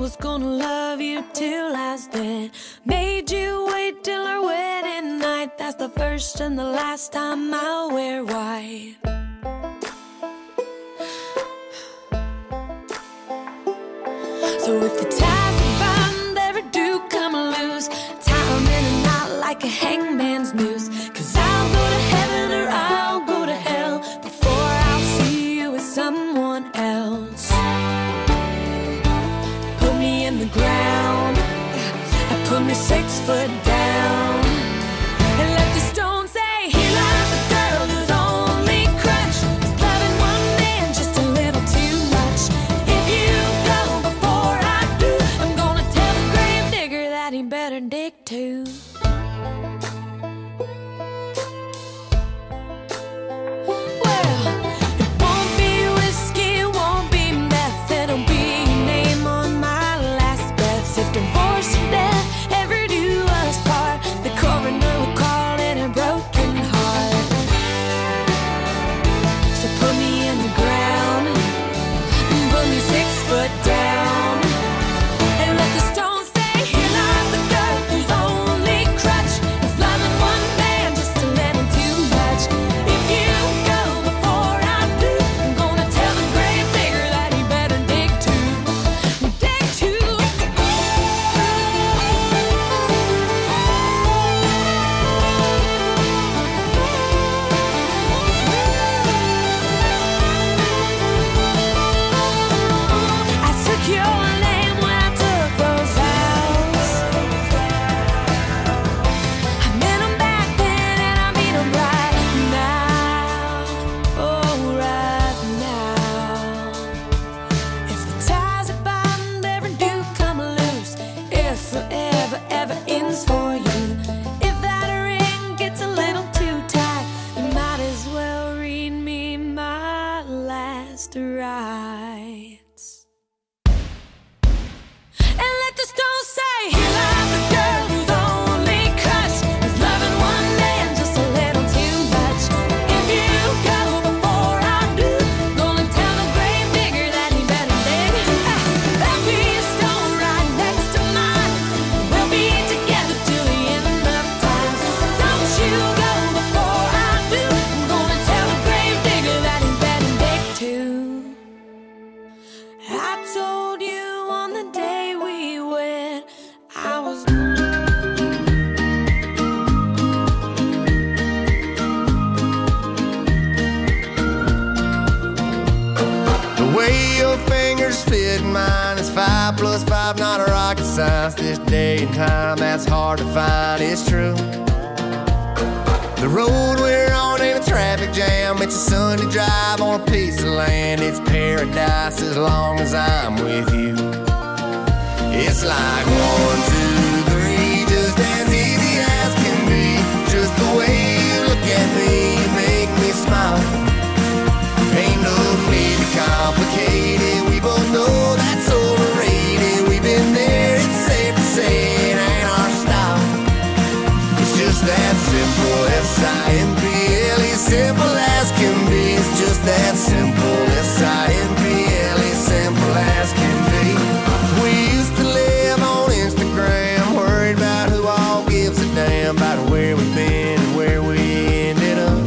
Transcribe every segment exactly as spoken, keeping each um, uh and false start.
was gonna love you till I was dead. Made you wait till our wedding night. That's the first and the last time I'll wear white. So if the ties are bound ever do come loose, tie 'em in a knot like a hangman's noose. Cause I'll go to heaven or I'll go to hell before I'll see you with someone else. Put me in the ground, I put me six foot down, and let the stone say, here lies the girl whose only crutch is loving one man just a little too much. If you go before I do, I'm gonna tell the grave digger that he better dig too. Well, it won't be whiskey, it won't be meth, it'll be your name on my last breath. If divorce and death ever do us part, the coroner will call it a broken heart. So put me in the ground, put me six foot down, and let the stone say, here lies the girl whose only crutch is loving one man just a little too much. If you go before I do, I'm gonna tell the grave digger that he better dig too, dig too. I took your name when I took those vows. I meant 'em back then and I mean 'em right now. Oh, right now. If the ties are bound ever do come loose, if forever ever ends for you, if that ring gets a little too tight, you might as well read me my last rites. And let the stone say, here lies a girl whose only crutch is loving one man just a little too much. If you go before I do, gonna tell the grave digger that he better dig. There'll be a stone right next to mine. We'll be together till the end of time. Don't you go before I do, I'm gonna tell the grave digger that he better dig too. I told you on the day we wed, I was The way your fingers fit mine is five plus five, not a rocket science. This day and time, that's hard to find, it's true. The road we're on ain't a traffic jam, it's a Sunday drive on a piece of land. It's paradise as long as I'm with you. It's like one, two, three, just as easy as can be. Just the way you look at me, you make me smile. Ain't no need to complicate it, we both know that's overrated. We've been there, it's safe to say it ain't our style. It's just that simple, S I M P L E, simple as can be. It's just that simple, S I M P L E, simple as can be. We used to live on Instagram, worried about who all gives a damn about where we've been and where we ended up.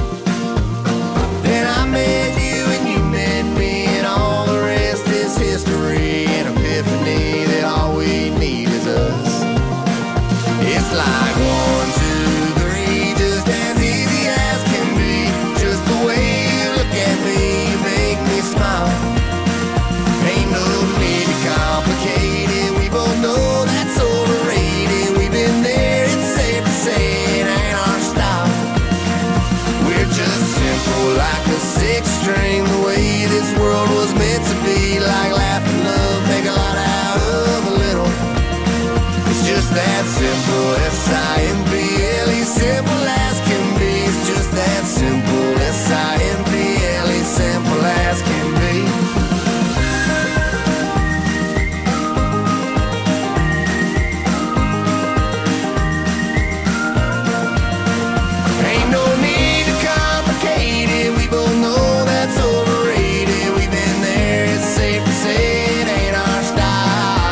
Then I met you and you met me, and all the rest is history. An epiphany that all we need is us. It's like one, two, three, just as easy as can be. Just the way you look at me, you make me smile. Ain't no need to complicate it, we both know that's overrated. We've been there, it's safe to say it ain't our style. We're just simple like a six string, the way this world was meant to be. Like laughing love, make a lot out of a little. It's just that simple, S I M P L E, simple as can be. It's just that simple, S I M P L E, simple as can be. Ain't no need to complicate it, we both know that's overrated. We've been there, it's safe to say it ain't our style.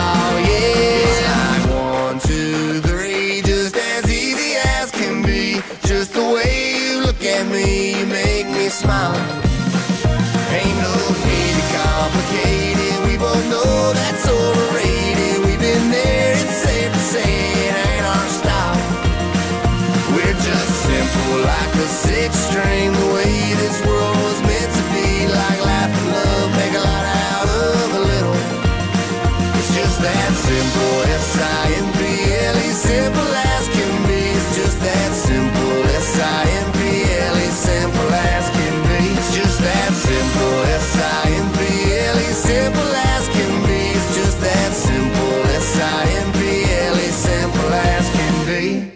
at me, you make me smile. Ain't no need to complicate it, we both know that's overrated. We've been there, it's safe to say it ain't our style. We're just simple like a six string, the way this world was meant to be. Like laugh and love, make a lot out of a little. It's just that simple, S I M P L E, simple as can be. It's just that simple, S I M P L E, simple as can be. It's just that simple, S I M P L E, simple as can be. It's just that simple, S I M P L E, simple as can be.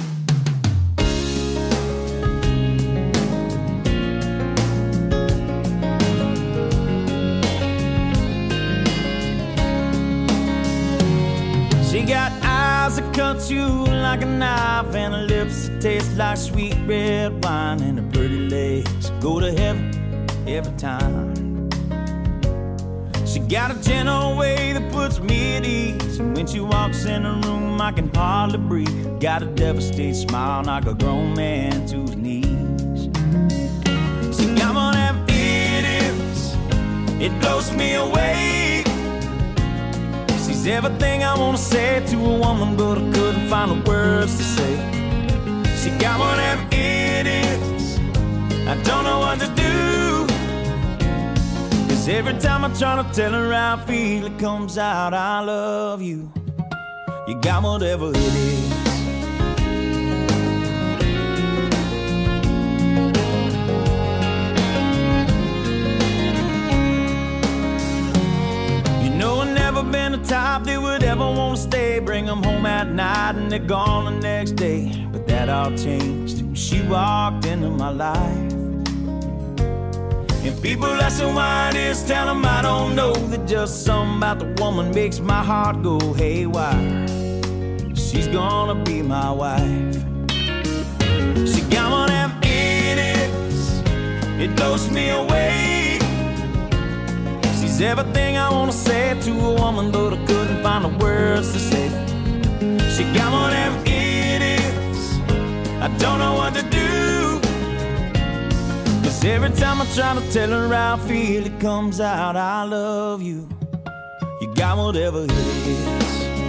She got eyes that cut you like a knife, and her lips that taste like sweet red wine, and her pretty legs go to heaven every time. She got a gentle way that puts me at ease, and when she walks in the room I can hardly breathe. Got a devastated smile, knock a grown man to his knees. She got one of them idiots, it blows me away. She's everything I wanna say to a woman, but I couldn't find the words to say. She got one of them idiots, I don't know what to do. Cause every time I try to tell her how I feel, it comes out, I love you. You got whatever it is. Been the type that would ever want to stay, bring them home at night and they're gone the next day. But that all changed when she walked into my life. And people ask her why it is, tell them I don't know, that just something about the woman makes my heart go haywire. She's gonna be my wife. She got one of them idiots, it blows me away. She's everything I wanna say to a woman, but I couldn't find the words to say. She got one of them idiots, I don't know what to do. Cause every time I try to tell her how I feel, it comes out, I love you. You got whatever it is.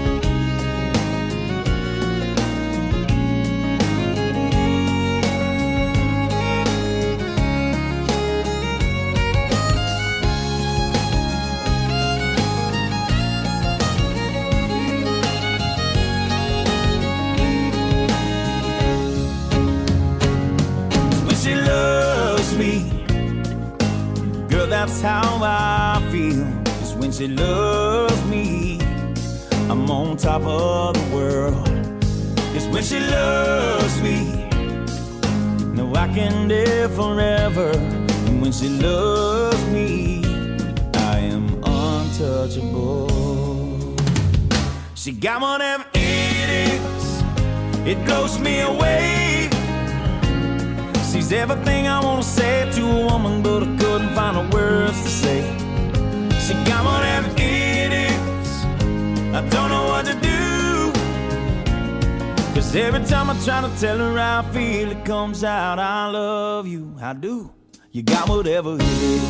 That's how I feel, is when she loves me, I'm on top of the world. It's when she loves me, no, I can live forever. And when she loves me, I am untouchable. She got one of them idiots, it blows me away. She's everything I wanna say to a woman, but I couldn't find the words to say. She got one of them idiots, I don't know what to do. Cause every time I try to tell her how I feel, it comes out, I love you, I do. You got whatever it is.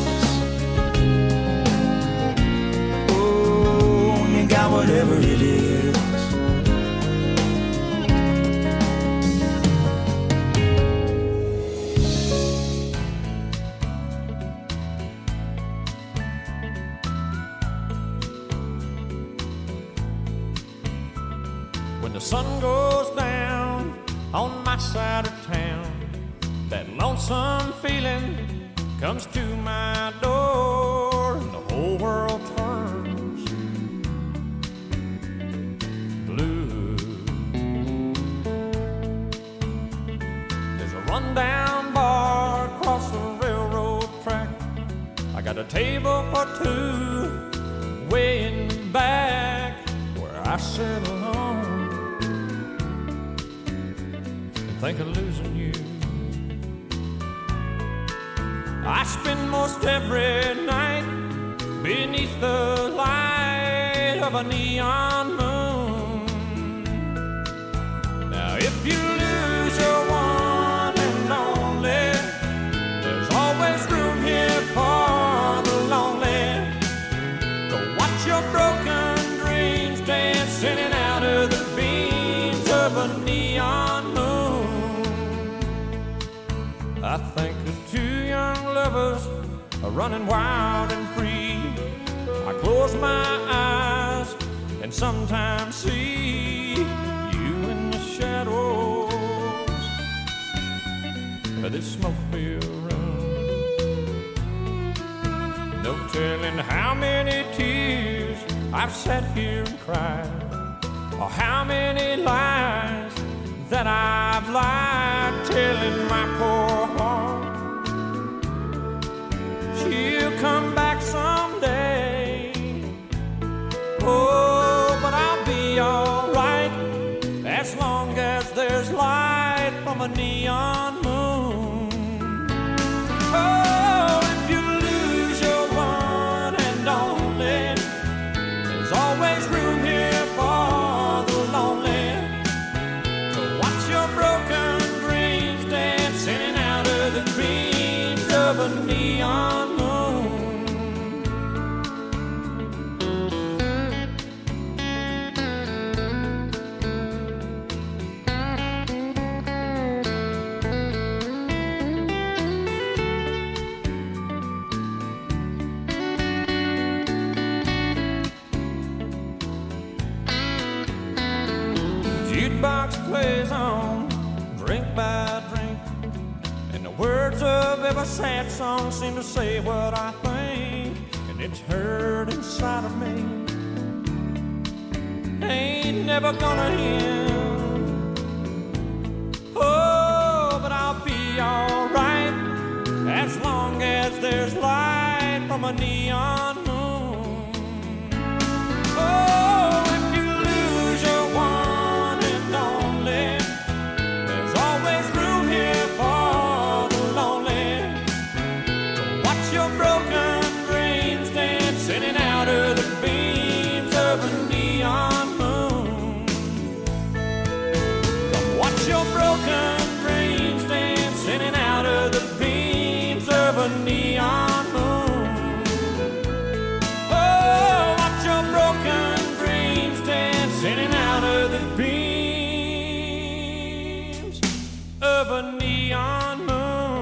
Oh, you got whatever it is. When the sun goes down on my side of town, that lonesome feeling comes to my door, and the whole world turns blue. There's a rundown bar across the railroad track. I got a table for two way in the back where I sit alone and think of losing you. I spend most every night beneath the light of a neon moon. Now if you lose your one and only, I think of two young lovers are running wild and free. I close my eyes and sometimes see you in the shadows of this smoke-filled room. No telling how many tears I've sat here and cried, or how many lies that I've lied, telling my poor heart she'll come back someday. Oh, but I'll be alright as long as there's light from a neon moon. Oh, if you lose your one and only, there's always room here for the lonely to watch your broken dreams dancing out of the dreams of a neon moon. Jukebox plays on, drink by drink, and the words of every sad song seem to say what I think, and it's hurt inside of me. Ain't never gonna end. Oh, but I'll be alright as long as there's light from a neon moon. Oh, if you lose your one and only, there's always room here for the lonely to watch your broken dreams dancing in and out of the beams of a neon moon. Come watch your broken dreams dancing in and out of the beams of a neon moon. Oh, watch your broken dreams dancing in and out of the beams of a neon moon.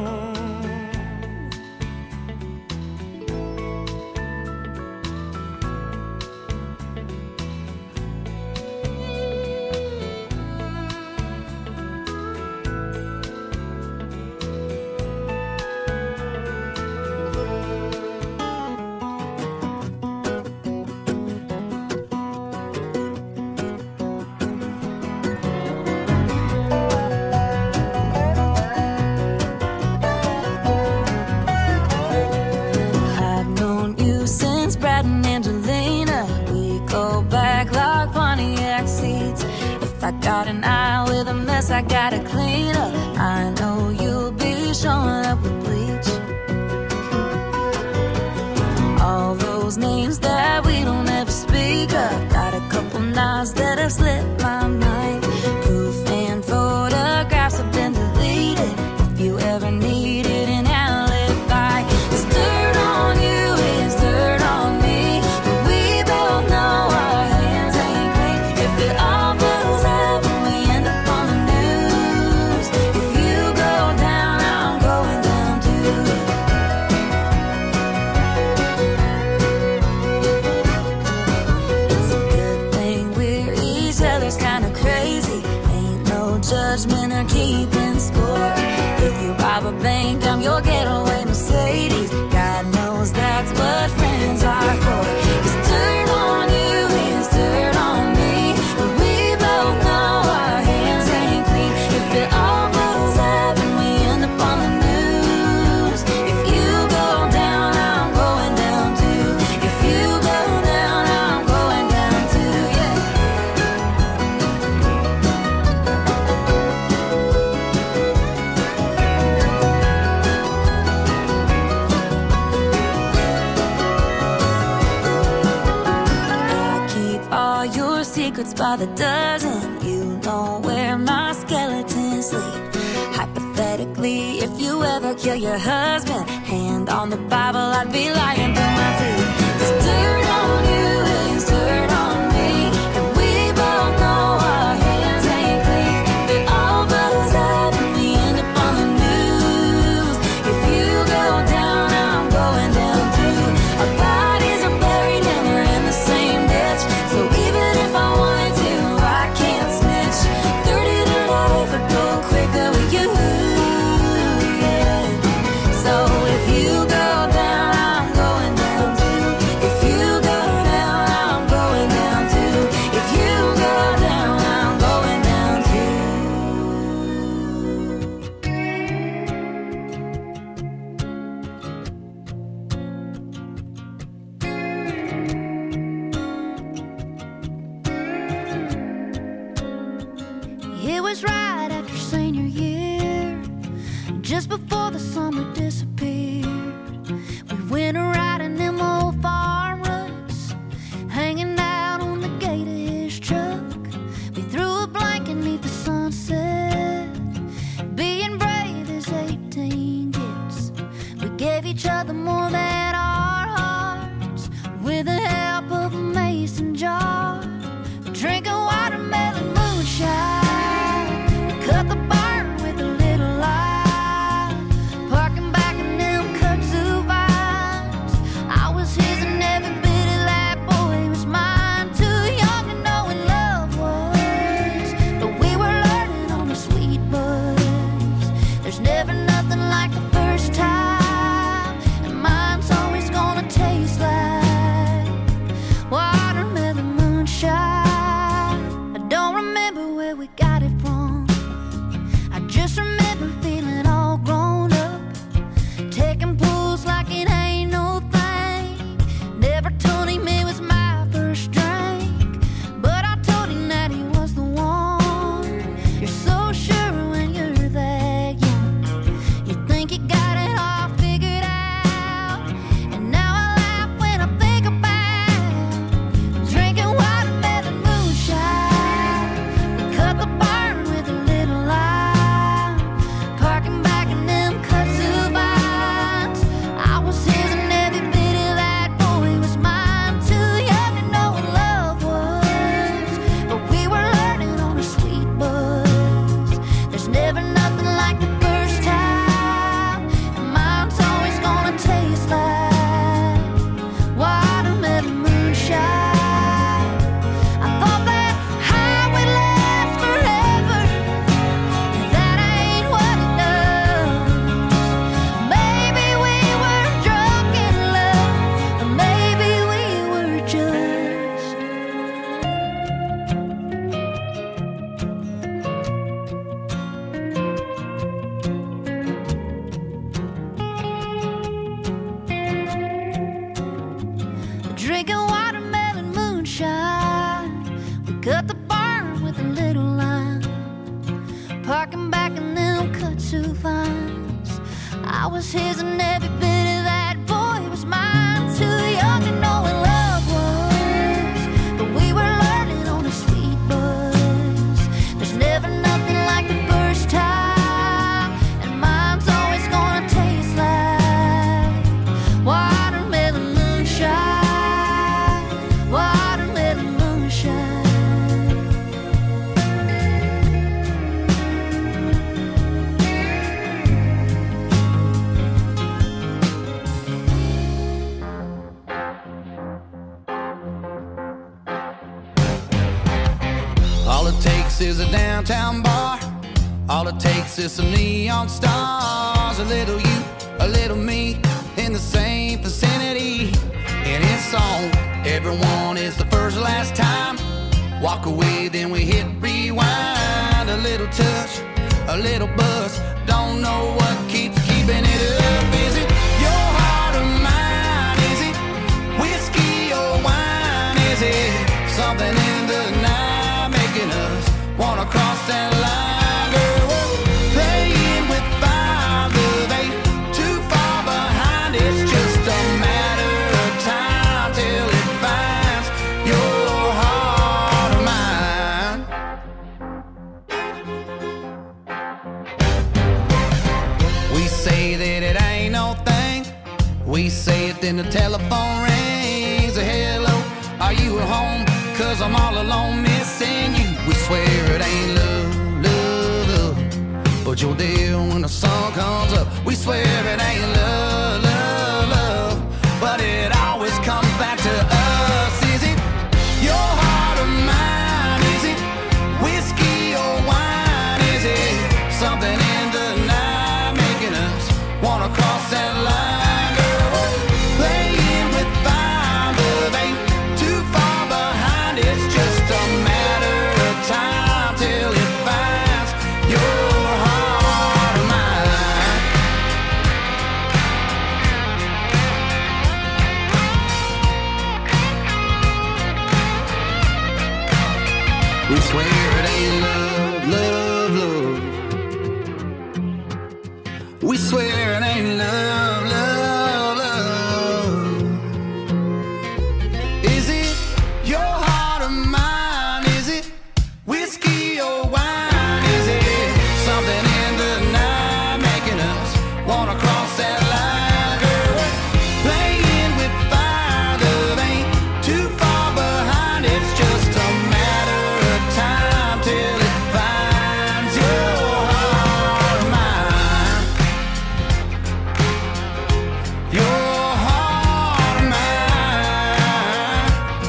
I've known you since Brad and Angelina. We go back like Pontiac seats. If I got an eye with a mess, I gotta clean up. I know you'll be showing up with bleach. All those names that we don't ever speak of. Got a couple knives that have slipped my mind. Proof and photographs have been deleted. If you ever needed an alibi, there's dirt on you, it's dirt on me. But we both know our hands ain't clean. If it all blows up and we end up on the news, if you go down, I'm going down too. It's a good thing we're each other's kind of crazy. Ain't no judgment or keeping score. If you rob a bank, I'm your getaway Mercedes. God knows that's what friends are for. It's dirt on you, it's dirt on me. But we both know our hands ain't clean. If it all blows up and we end up on the news, if you go down, I'm going down too. If you go down, I'm going down too, yeah. I keep all your secrets by the dozen. You know where my skeletons sleep. Hypothetically, if you ever kill your husband, hand on the Bible, I'd be lying through my teeth. There's dirt on you, it's dirt on me. And we both know our hands ain't clean. If it all blows up and we end up on the news, Just before the summer disappeared, we went a riding them old farm ruts, hanging out on the gate of his truck. We threw a blanket neath the sunset, being brave as eighteen gets. We gave each other more than our hearts, with the help of a mason jar, drinking watermelon moonshine. We cut the barn with a little light, parking back in them kudzu vines. I was his and every bit of that boy was mine. Too young to know what love was, but we were learning on the sweet buzz. There's never nothing like the first time, and mine's always gonna taste like watermelon moonshine. I don't remember where we got it from, I just remember feeling all grown up, taking pulls like it ain't no thing. Never told him it was my first drink, but I told him that he was the one. You're so sure when you're that young, you think you got it all figured out. And now I laugh when I think about drinking watermelon moonshine. We cut the barn with a little light, parking back in them kudzu vines. I was his and every bit of that boy was mine. Too young to know what love was, but we were learning on a sweet buzz. There's never nothing like the first time, and mine's always gonna taste like watermelon moonshine. I thought that high would last forever, and that ain't what it does. Maybe we were drunk in love, or maybe we were just drinking watermelon moonshine. We cut the barn with a little line, parking back in them kudzu vines. I was his and every bit of that boy was mine. Too young to know what love was, but we were learning on a sweet buzz. There's never nothing like the first time, and mine's always gonna taste like watermelon moonshine. Watermelon moonshine. All it takes is a downtown bar, all it takes is some neon stars. A little you, a little me, in the same vicinity, and it's on. Everyone is the first last time. Walk away, then we hit rewind. A little touch, a little buzz, don't know what keeps keeping it up. Is it your heart or mine? Is it whiskey or wine? Is it something in the night making us wanna cross that line? Girl, we're playing with fire, love ain't too far behind. It's just a matter of time till it finds your heart or mine. We say that it ain't no thing, we say it then the telephone rings. A hello, are you at home? Cause I'm all alone missing you. We swear it ain't love, love, love, but you're there when the sun comes up. We swear it ain't love, love, love, but it always comes back to us. Is it your heart or mine? Is it whiskey or wine? Is it something in the night making us wanna cross that line? Girl, we're playing with fire, love ain't too far behind. It's just a matter of time till it finds your heart or mine. We swear it ain't love, love, love. We swear it ain't love, love, love. Is it your heart or mine? Is it whiskey or wine? Is it something in the night making us wanna cross that line? Girl, we're playing with fire, love ain't too far behind. It's just a matter of time till it finds your heart or mine. Your heart or mine.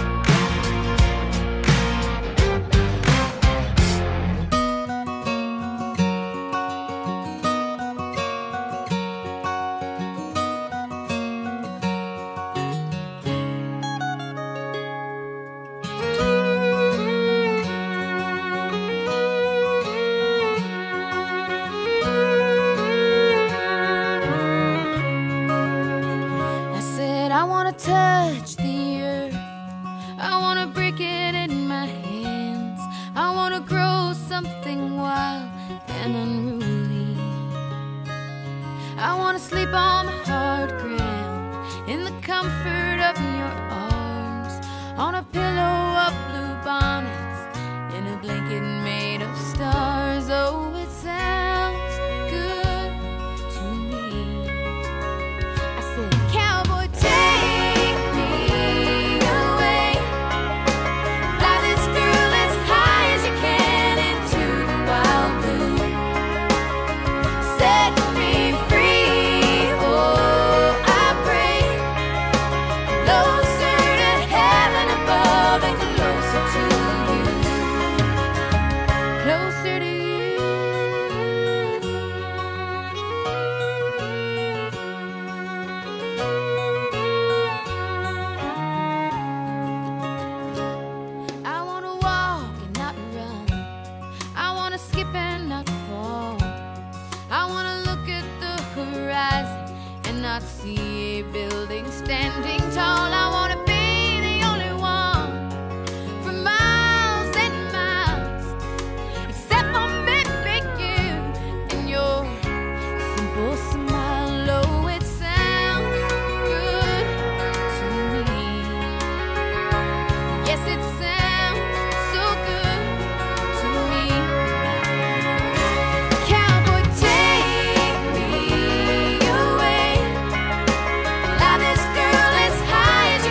I said I wanna touch the earth, I wanna break it in my hands, I wanna grow something wild and unruly. I wanna sleep on the hard ground in the comfort of your arms, on a pillow of blue bonnets, in a blanket made of stars. Oh, it sounds good to me. I said, cowboy, take me away. Fly this girl as high as you can into the wild blue. Set me free, oh, I pray. Closer to heaven above and closer to you. Closer to you. I wanna walk and not run. I wanna skip and not fall. I wanna look at the horizon and not see a building standing tall. I wanna be the only one for miles and miles, except for maybe you and your simple smile. Oh, it sounds good to me. Yes, it sounds so good to me. Cowboy, take me away. Fly this girl as high as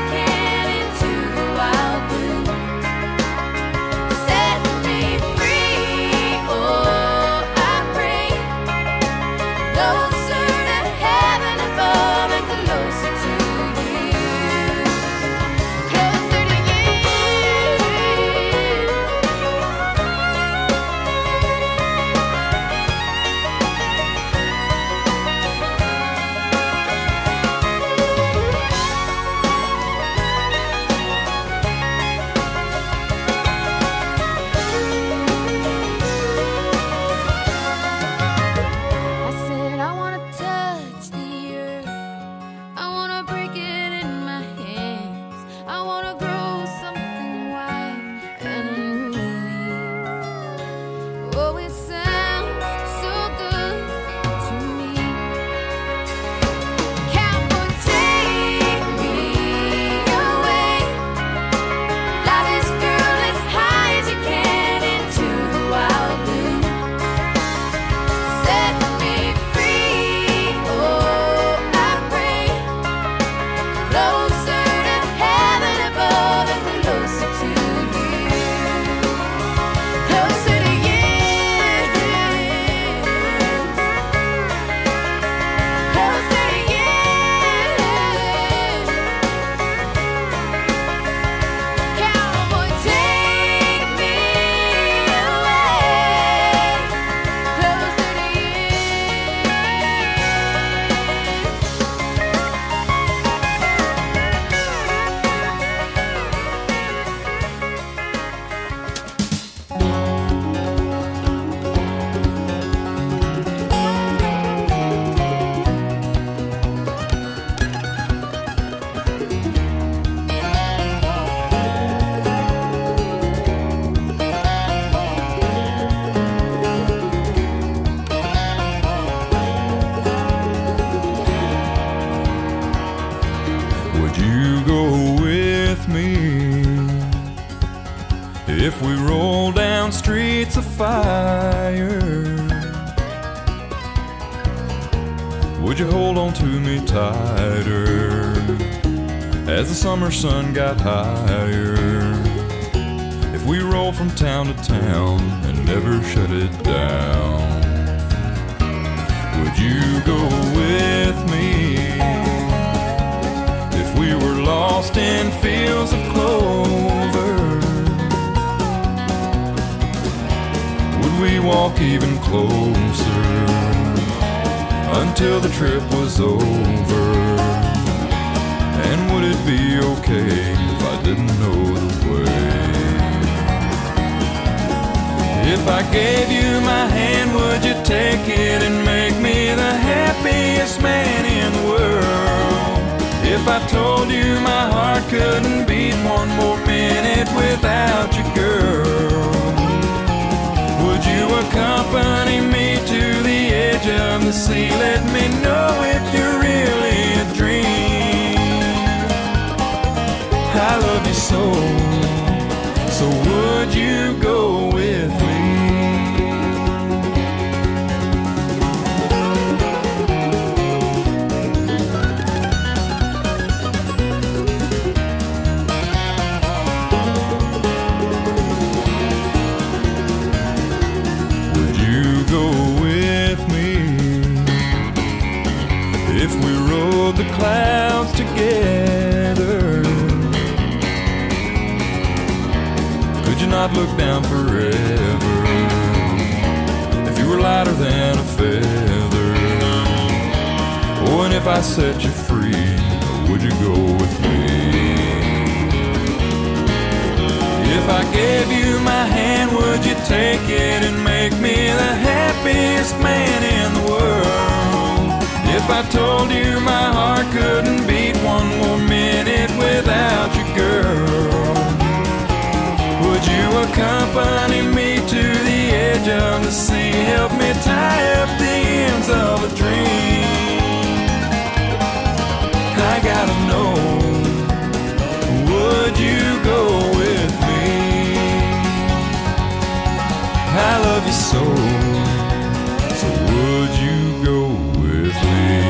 If we roll down streets of fire, would you hold on to me tighter as the summer sun got higher? If we roll from town to town and never shut it down, would you go with me? If we were lost in fields of clover, would we walk even closer until the trip was over? And would it be okay if I didn't know the way? If I gave you my hand, would you take it and make me the happiest man in the world? If I told you my heart couldn't beat one more minute without you, girl, would you accompany me to the edge of the sea? Let me know if you're really a dream. I love you so, so would you go with me? The clouds together, could you not look down forever? If you were lighter than a feather, oh, and if I set you free, would you go with me? If I gave you my hand, would you take it and make me the happiest man in the world? If I told you my heart couldn't beat one more minute without you, girl, would you accompany me to the edge of the sea? Help me tie up the ends of a dream. I gotta know, would you go with me? I love you so, so would you go with me?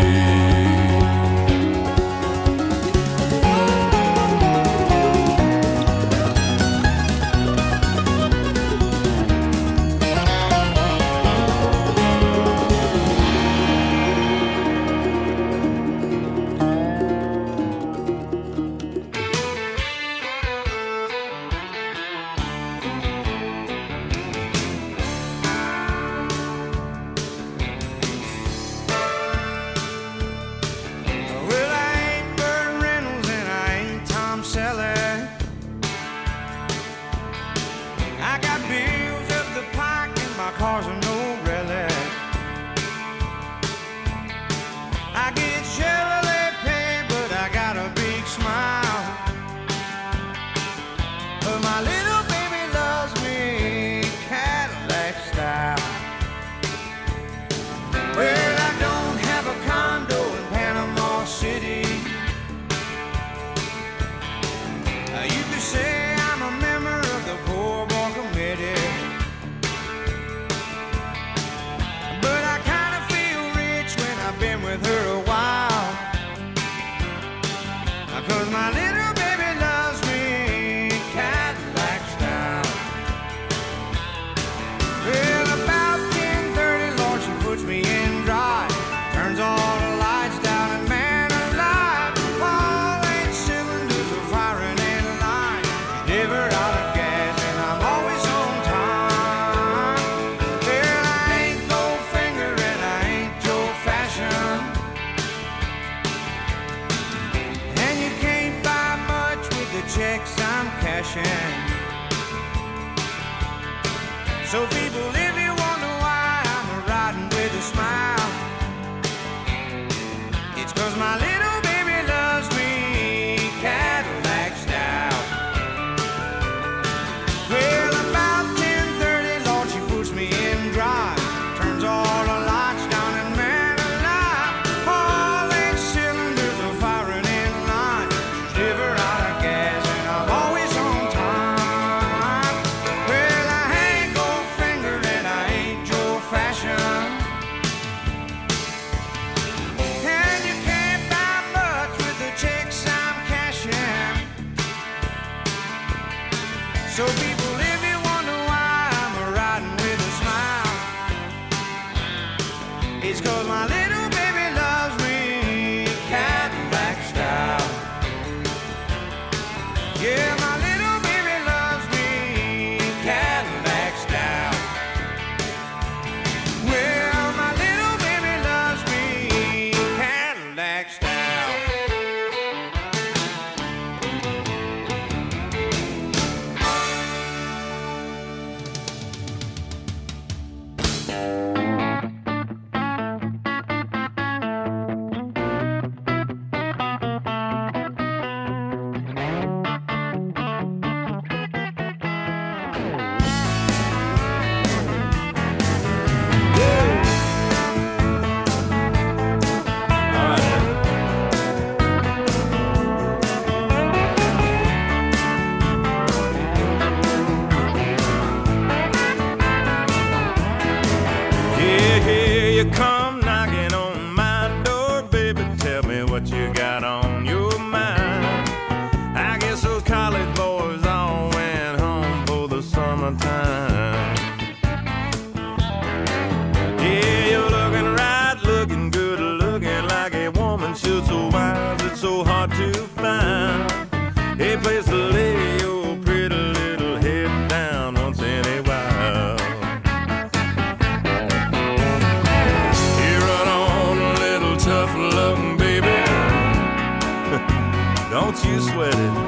So people, if you wonder why I'm riding with a smile, it's 'cause my little baby loves me Cadillac style. Well, about ten thirty, Lord, she puts me in drive, turns all the lights down, and man alive, all eight cylinders are firing in line. Never out of gas and I'm always on time. So people, if you wonder why I'm riding with a smile, it's 'cause my little baby loves me Cadillac style. Yeah, my little baby loves me Cadillac style. Well, my little baby loves me Cadillac style. Yeah, here you come knocking on my door, baby. Tell me what you got on your mind. I guess those college boys all went home for the summertime. Yeah, you're looking right, looking good, looking like a woman should. So wise, it's so hard to find a place to lay your pretty little head down once in a while. Tough love, baby. Don't you sweat it.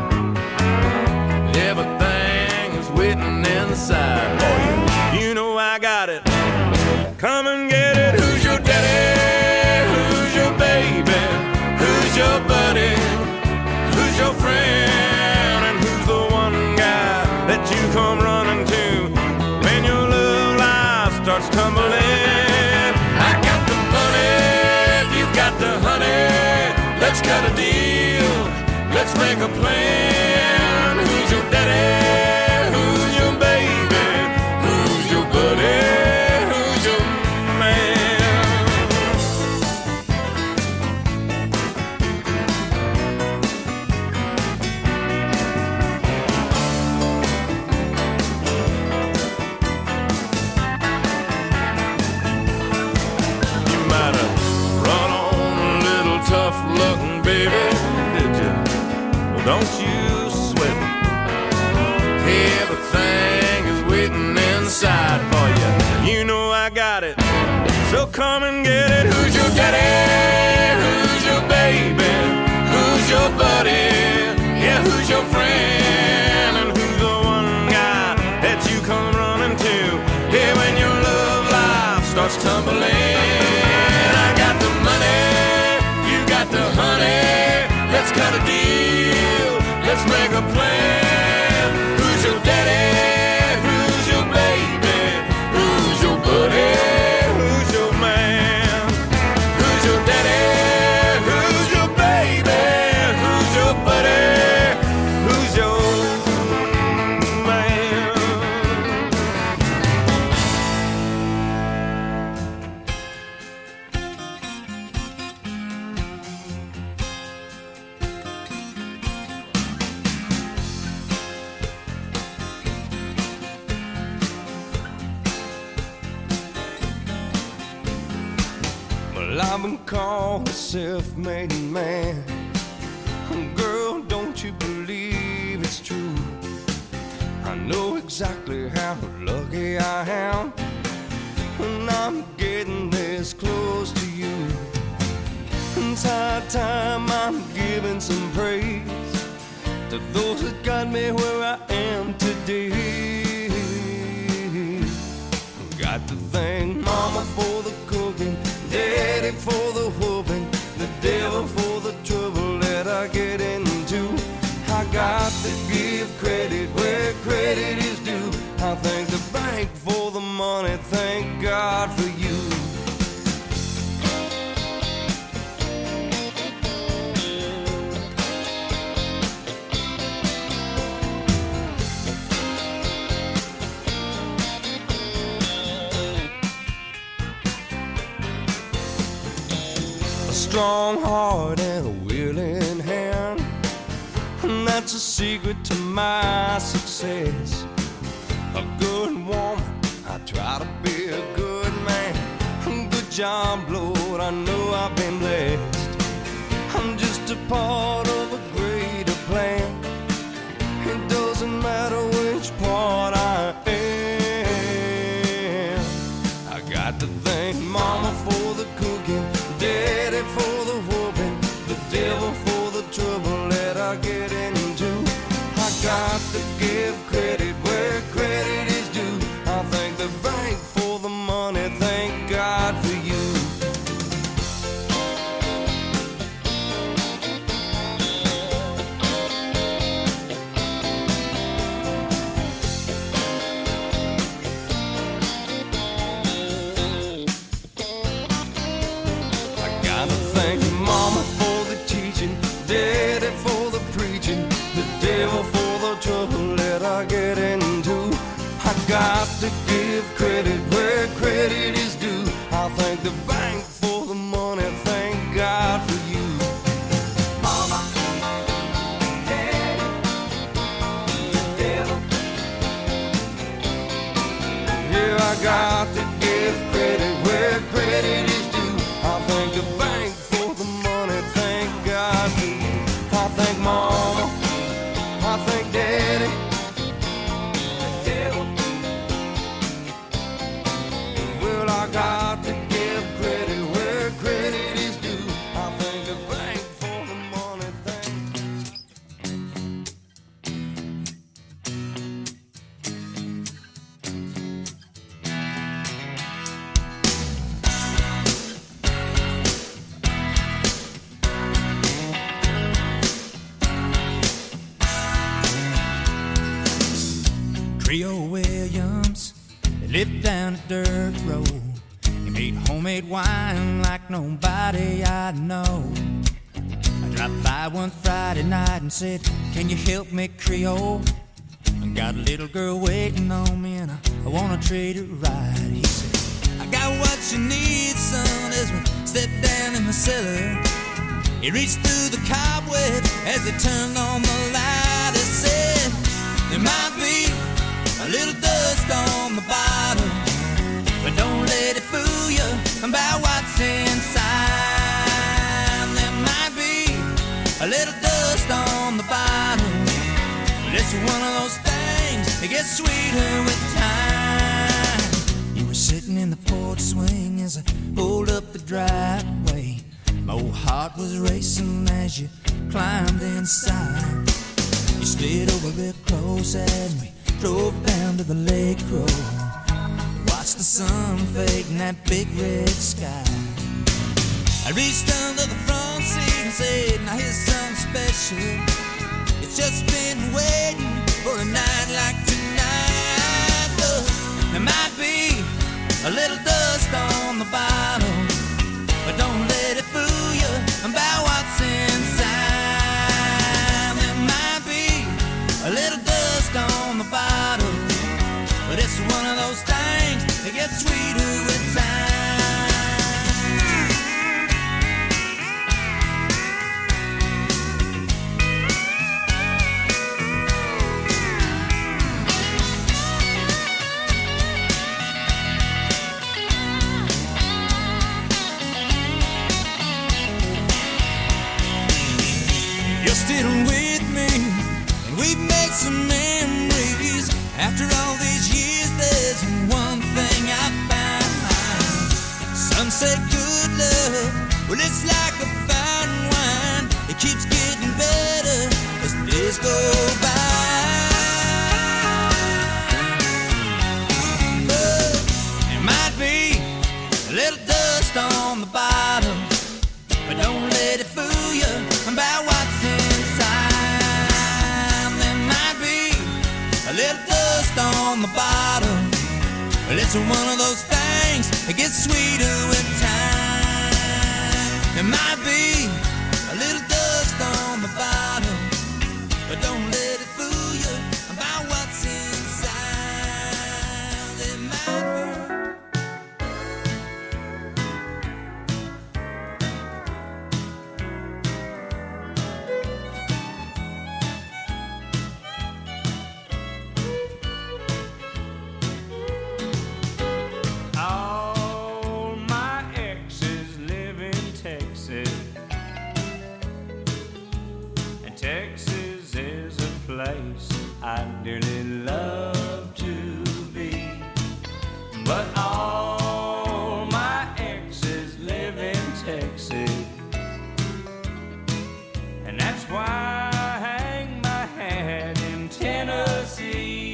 Everything is waiting inside for you. You know I got it. Come and get it. Who's your daddy? Who's your baby? Who's your buddy? Who's your friend? And who's the one guy that you come running to when your love life starts tumbling? I got the money. Got the honey, let's cut a deal, let's make a plan. Who's your daddy? Who's your baby? Who's your buddy? Who's your man? You might have run on tough looking, baby, did you? Well, don't you sweat it. Everything is waiting inside for you. You know I got it. So come and get it. Who's your daddy? Who's your baby? Who's your buddy? Yeah, who's your friend? And who's the one guy that you come running to? Yeah, when your love life starts tumbling. I got the money. Got the honey, let's cut a deal, let's make a plan. Who's your daddy? Who's your baby? Who's your buddy? Who's your man? Who's your daddy? Who's your baby? Who's your buddy? Who's your man? I've been called a self-made man. Girl, don't you believe it's true? I know exactly how lucky I am when I'm getting this close to you. It's high time I'm giving some praise to those that got me where I am today. Got to thank Mama for the cooking, Daddy for the whooping, the devil for the trouble that I get into. I got to give credit where credit is due. I thank the bank for the money, thank God for you. strong heart and a willing hand. and that's a secret to my success. A good woman, I try to be a good man. Good job, Lord, I know I've been blessed. I'm just a part of a greater plan. It doesn't matter which part I am. I got to thank Mama for the cooking, Daddy for the whooping, the devil for the trouble that I get into. I got to give credit where credit is due. I thank the bank for the money, thank God for you. I gotta thank Mama for the teaching, Daddy for the preaching, the devil for the trouble that I get into. I got to give credit where credit is due. I thank the bank for the money, thank God for you. Mama, Daddy, the devil. Yeah, I got to give credit where credit is due. I thank the bank for the money, thank God for you. I thank Mama, I thank Daddy, the devil. Well, I got to give credit where credit is due. I thank the bank for the money, thank Creole Williams, they lived down a dirt road. He made homemade wine like nobody I know. I dropped by one Friday night and said, can you help me, Creole? I got a little girl waiting on me and I, I wanna treat her right. He said, I got what you need, son, as we stepped down in the cellar. He reached through the cobweb as he turned on the light. He said, there might be a little dust on the bottom, but don't let it fool you about what's inside. There might be a little dust on the bottom, but it's one of those things that gets sweeter with time. You were sitting in the porch swing as I pulled up the driveway. My old heart was racing as you climbed inside. You slid over real close as we drove down to the lake road. Watched the sun fade in that big red sky. I reached under the front seat and said, now here's something special. It's just been waiting for a night like tonight. Look, there might be a little dust on the bottom, but don't let it fool you about what's inside. There might be a little dust on the bottom, but it's one of those things that gets sweeter with time. You're still with me, and we've made some memories. After all these years, there's one thing I found. Some say good love, well, it's like a fine wine. It keeps getting better as the days go by. But there might be a little dust on the bottom, but don't let it fool you about what's inside. There might be a little dust on the bottom, but it's one of those things that gets sweeter with time. There might be a little dust on the bottom, but don't let it fool you about what's inside. There might be. place I'd dearly love to be. But all my exes live in Texas, and that's why I hang my hat in Tennessee.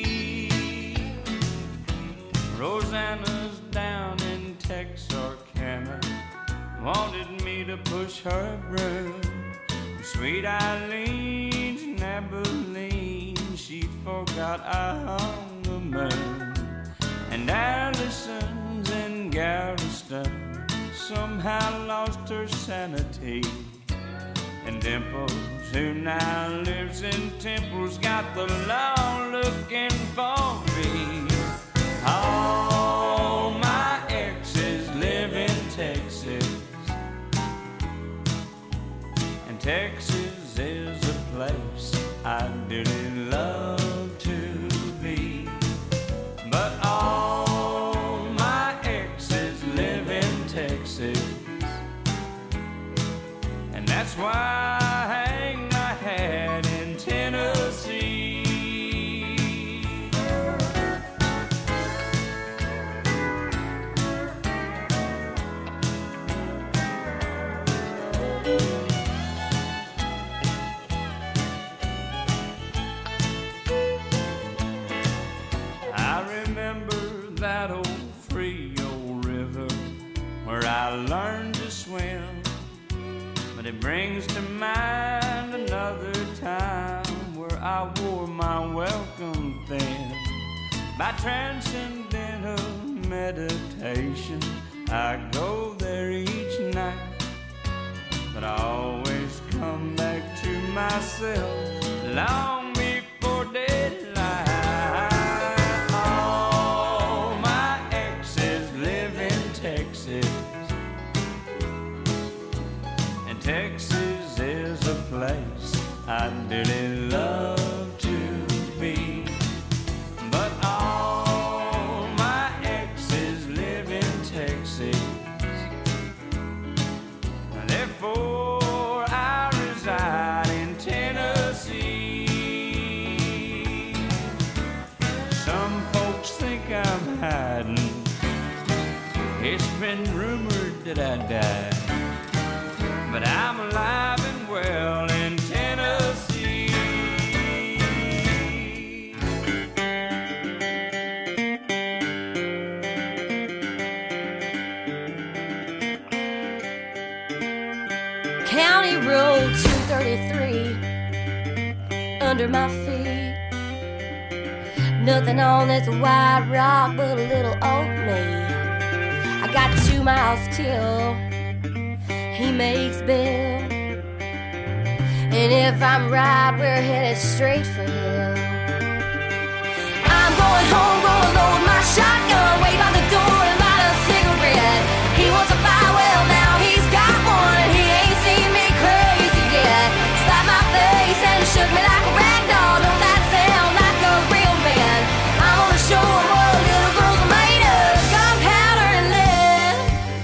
Rosanna's down in Texarkana, wanted me to push her broom. Sweet Eileen's in Abilene, she forgot I hung the moon. And Allison's in Galveston somehow lost her sanity. And Dimples, who now lives in Temple's, got the law looking for me. All my exes live in Texas, and Texas is a place I dearly love to be. But all my exes live in Texas, and that's why I hang my hat in Tennessee. That old Frio River where I learned to swim, but it brings to mind another time where I wore my welcome thin. By transcendental meditation, I go there each night, but I always come back to myself long before daylight. Texas is a place I dearly love to be. But all my exes live in Texas, therefore I reside in Tennessee. Some folks think I'm hiding, it's been rumored that I died, but I'm alive and well in Tennessee. County Road two thirty-three under my feet. Nothing on this white rock but a little oatmeal. I got two miles till he makes bail, and if I'm right, we're headed straight for hell. I'm going home, gonna load my shotgun, wait by the door and light a cigarette. He wants a fire, well now he's got one, and he ain't seen me crazy yet. Slapped my face and shook me like a rag doll. Don't that sound like a real man? I'm gonna show him what little girls are made of, gunpowder and lead.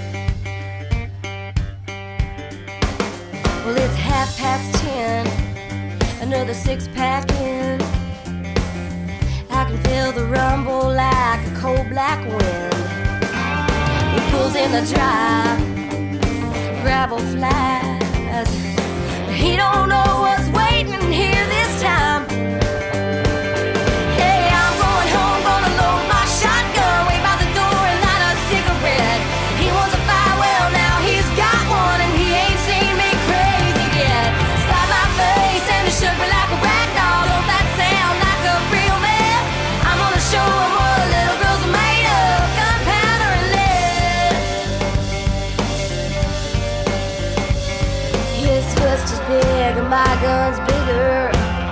Well, it's half past ten, another six-pack in. I can feel the rumble like a cold black wind. He pulls in the drive, gravel flies. He don't know what's waiting here this time. Hey, I'm going home, gonna load my shotgun, wait by the door and light a cigarette. He wants a fire, well now he's got one, and he ain't seen me crazy yet. Slapped my face and he shook me like a rag doll. Don't that sound like a real man? I'm gonna show him what little girls are made of, gunpowder and lead. His fist is big and my gun's bigger.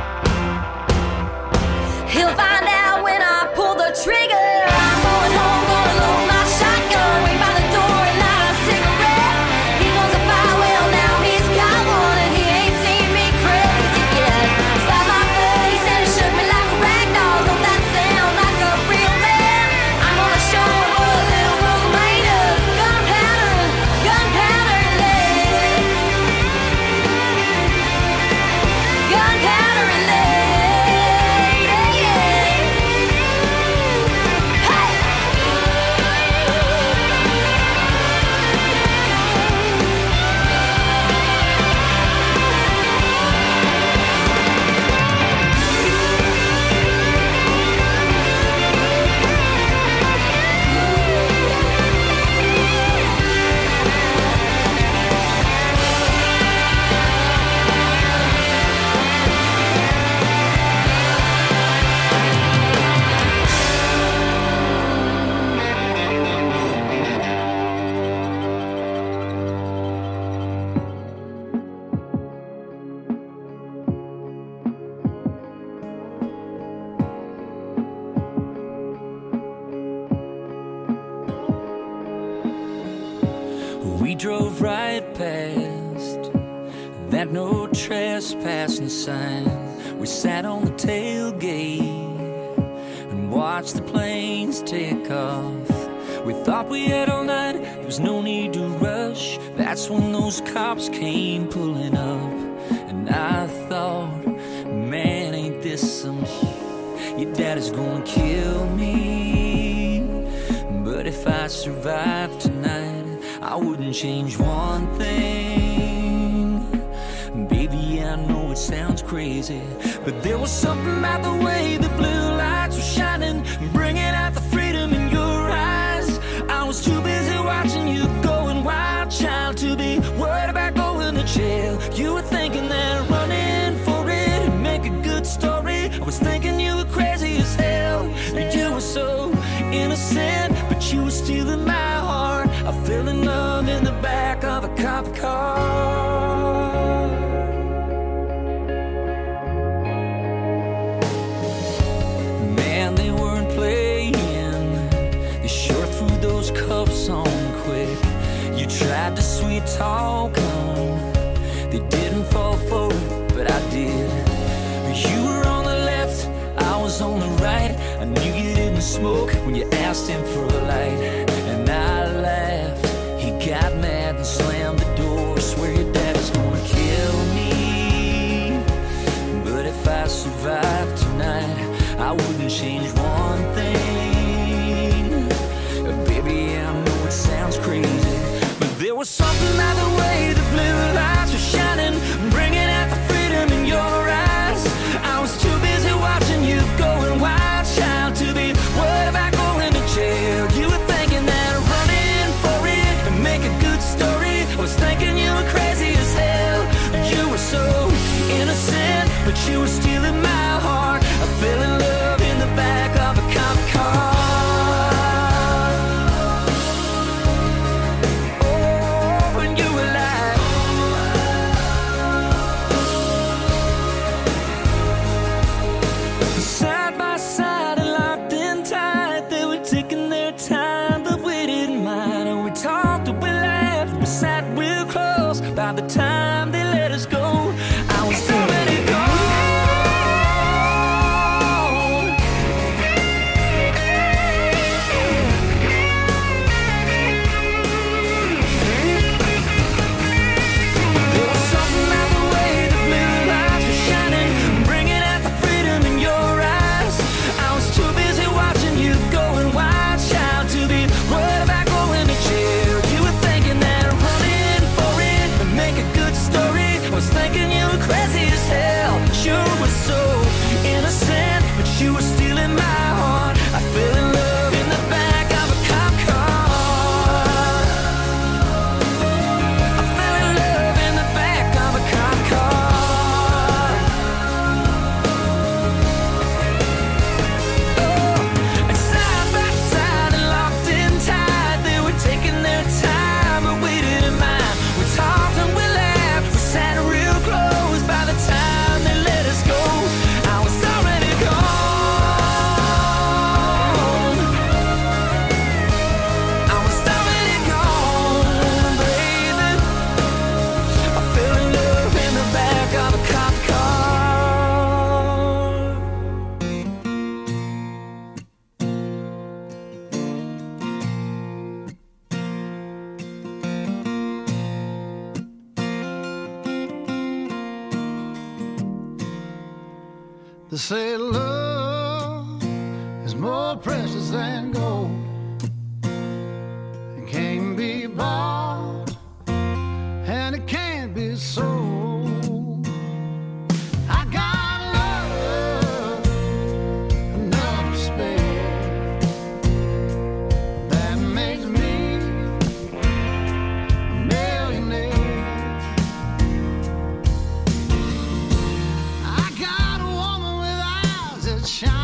He'll find out when I pull the trigger. I'm going home, gonna load my shotgun, wait by the door and light a cigarette. He wants a fire, well now he's got one, and he ain't seen me crazy yet. Slapped my face and he shook me like a rag doll. Don't that sound like a real man? I'm gonna show him what little girls are made of, gunpowder, gunpowder and lead. Gunpowder. night passed, that no trespassing sign. We sat on the tailgate and watched the planes take off. We thought we had all night, there was no need to rush. That's when those cops came pulling up. And I thought, man, ain't this some shit? Your daddy's gonna kill me. But if I survive tonight, I wouldn't change one thing. Baby, I know it sounds crazy, but there was something about the way the blue lights were shining, bringing out the freedom in your eyes. I was too busy watching you going wild, child, to be worried about going to jail. You were thinking that running for it would make a good story. I was thinking you were crazy as hell. You were so innocent, but you were stealing my heart. I fell in love in the back of a cop car. Man, they weren't playing. They sure threw those cuffs on quick. You tried to sweet talk them. They didn't fall for it, but I did. You were on the left, I was on the right. I knew you didn't smoke when you asked him for a light. And I laughed, he got mad and slammed the door. Swear your daddy's gonna kill me. But if I survive tonight, I wouldn't change one thing. Baby, I know it sounds crazy, but there was something about the way the blue lights were shining, bringing out the freedom in your eyes. I was too busy watching you going wild, child, to be worried about going to jail. You were thinking that running for it and make a good story. I was thinking you were crazy as hell. You were so innocent, but you were stealing my heart. I fell in love in the back of a cop car. Oh, and you were like, side by side and locked in tight. They were taking their time, but we didn't mind. And we talked and we laughed, we sat real close. By the time they let us go, I was already gone. There was something about the way the blue lights were shining, bringing out the freedom in your eyes. I was too busy watching you going wild, child, to be worried about going to jail. You were thinking that running for it would make a good story. I was thinking you were crazy as hell. You were so innocent, but you were stealing my heart. I fell in love in the back of a cop car. I fell in love in the back of a cop car. Oh, and side by side and locked in tight, they were taking their time, but we didn't mind. We talked and we laughed, we sat real close. By the time they let us go, I was already gone. I was already gone, baby. I fell in love in the back of a cop car. They say love is more precious than gold. It can't be bought and it can't be sold. I got love enough to spare. That makes me a millionaire. I got a woman with eyes that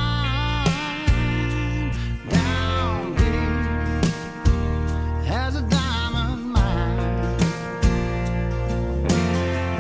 shine down deep as a diamond mine.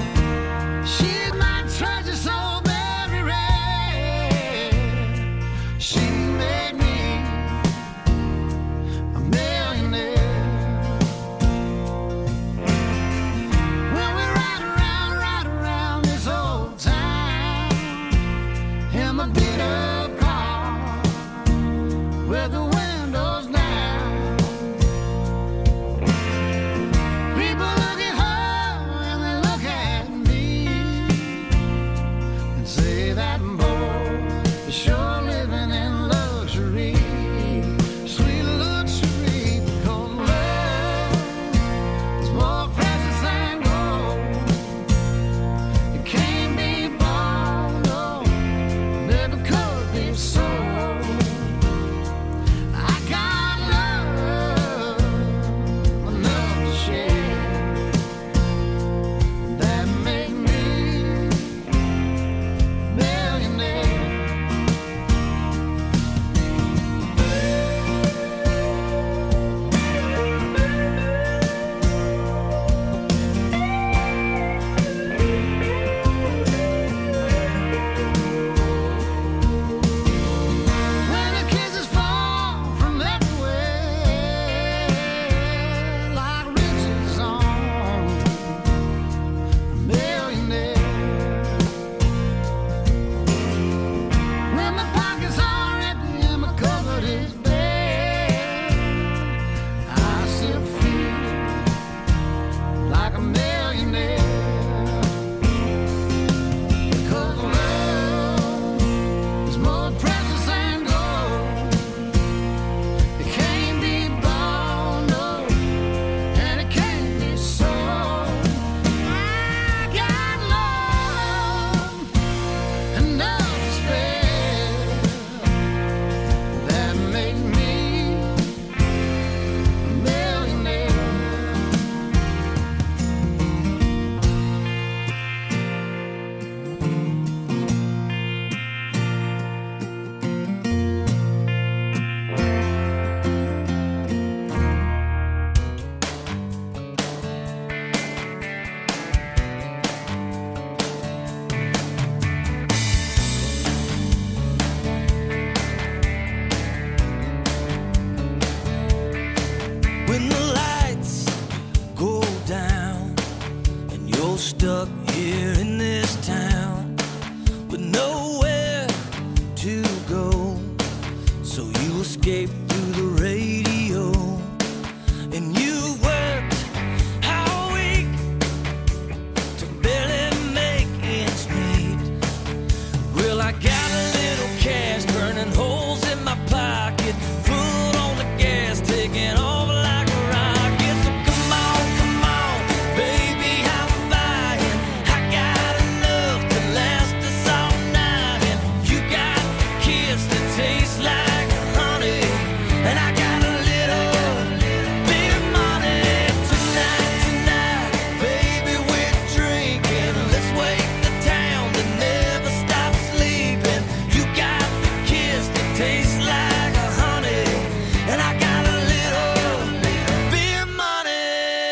stuck here in this town with nowhere to go. So you escaped through the radio and you worked all week to barely make ends meet. Well, I got a little cash burning holes in my pocket, foot on the gas, taking off like a rocket. So come on, come on, baby, I'm buying. I got enough to last us all night, and you got a kiss that tastes like honey, and I got a little bit of money. Tonight, tonight, baby, we're drinking. Let's wake the town that never stops sleeping. You got the kiss that tastes like a honey, and I got a little bit of money.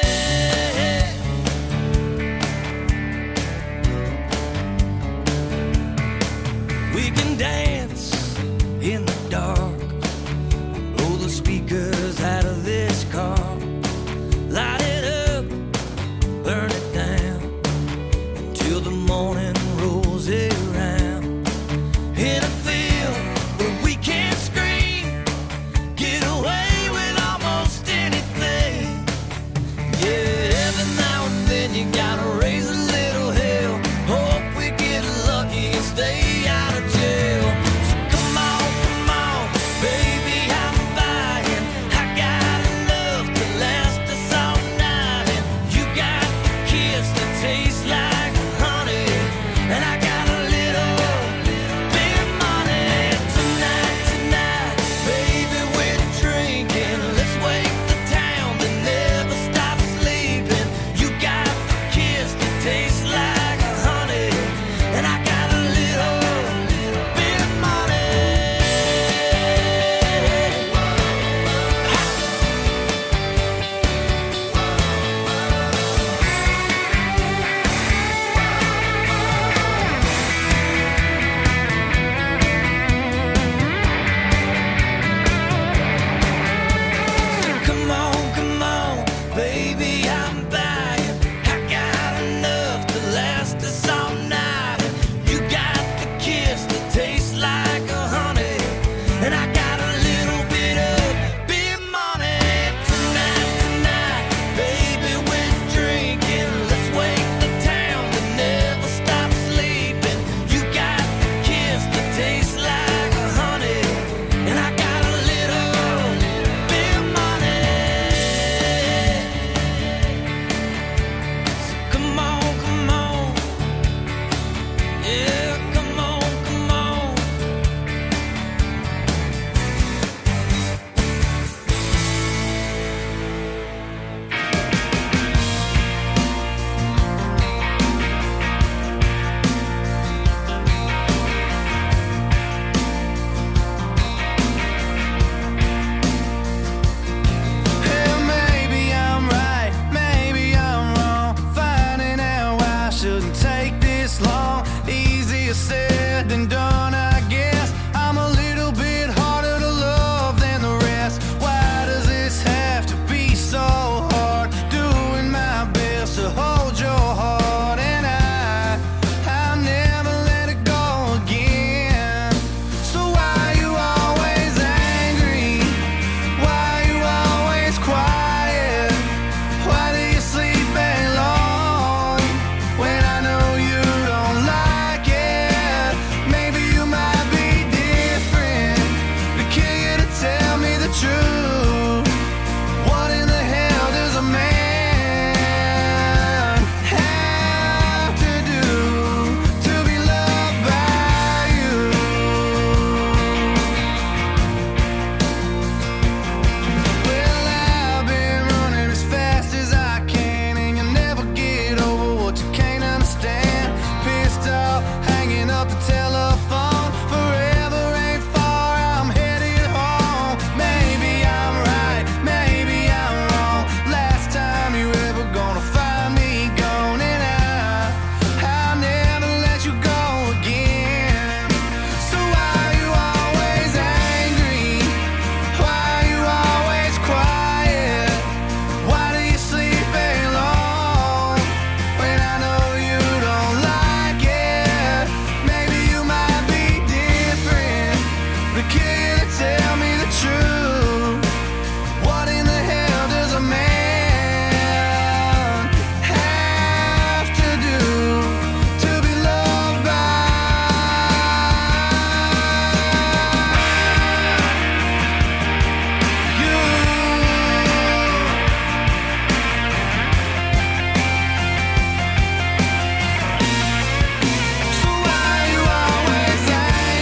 We can dance in the dark, blow the speakers out of this car, light it up, burn it down, until the morning rolls around. In a field where we can't scream, get away with almost anything. Yeah, every now and then you gotta raise a little hell, hope we get lucky and stay out of jail. So come on, come on, baby, I'm buying. I got enough to last us all night, and you got the kiss that tastes like honey, and I got a little bit of money. Tonight, tonight, baby, we're drinking. Let's wake the town that never stops sleeping. You got the kiss that tastes like honey, and I got a little bit of money. Come on, come on, baby, I'm buying. I got enough to last us all night. You got the kiss that tastes like a honey, and I got a little bit of big money. Tonight, tonight, baby, we're drinking. Let's wake the town that never stops sleeping. You got the kiss that tastes like a honey, and I got a little bit of money. So come on, come on, yeah, come on, come on. Hell, maybe I'm right, maybe I'm wrong. Finding out why I shouldn't take this long. Easier said than done.